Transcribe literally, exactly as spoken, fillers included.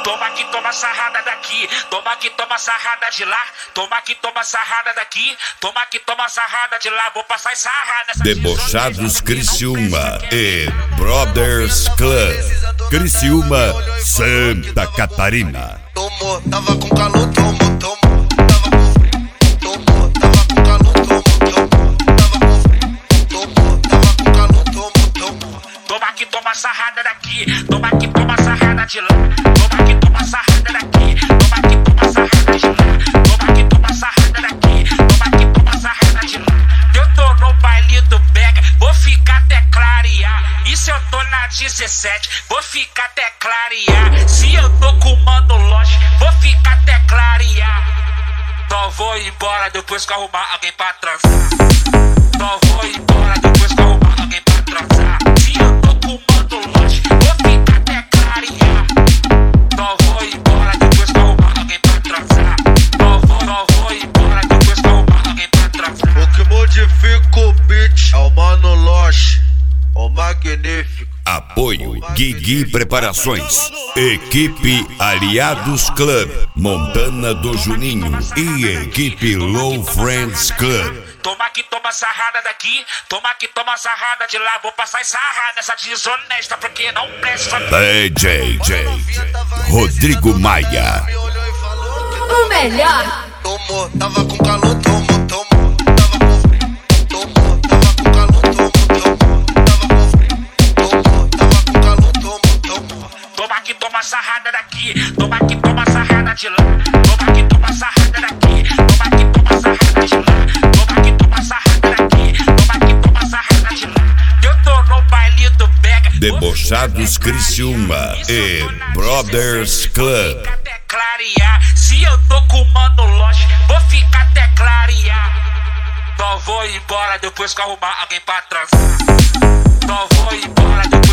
Toma que toma sarrada daqui, toma que toma sarrada de lá, toma que toma sarrada daqui, toma que toma sarrada de lá, vou passar sarrada nessa. Debochados Criciúma e Brothers Club, Criciúma, Santa Catarina. Tomou, tava com calor, tomou, tomou, tava com frio, tomou, tava com calor, tomou, tomou, tava com frio, tomou, tava com calor, tomou, tomou. Toma que toma sarrada daqui, toma que toma sarrada de lá, toma que toma sarrada daqui, toma que toma sarrada de lá, toma que toma sarrada daqui, toma que toma sarrada de lá. Eu tô no baile do Bega, vou ficar até clarear. E se eu tô na dezessete, vou ficar até clarear. Se eu tô com o mano loja, vou ficar até clarear. Só vou embora depois que arrumar alguém pra transar. Só vou embora depois que arrumar alguém pra transar. Se eu tô com o mano loja, vou ficar até clarear. Só vou embora depois que arrumar alguém pra transar. Só vou, só vou embora depois que arrumar alguém pra transar. O que modifica o beat é o mano loja, o magnífico. Apoio Guigui Preparações, equipe Aliados Club, Montana do Juninho e equipe Low Friends Club. Toma que toma sarrada daqui, toma que toma sarrada de lá, vou passar sarrada nessa desonesta porque não presta. D J J Rodrigo Maia. O melhor. Tomou, tava com calor, tomou, tomou, tava com frio, tomou, tava com calor, tomou, tomou, tava com frio, tomou, tava com calor, tomou, tomou. Toma que toma sarrada daqui, toma que toma sarrada de lá, toma que toma sarrada daqui, toma que toma sarrada de lá, toma que toma sarrada daqui, toma que toma sarrada de lá. Eu tô no baile do Bega, Debochados Criciúma e Brothers Club. até clarear. Se eu tô com o mano loja, vou ficar até clarear. Só vou embora depois que arrumar alguém pra transar. Só vou embora depois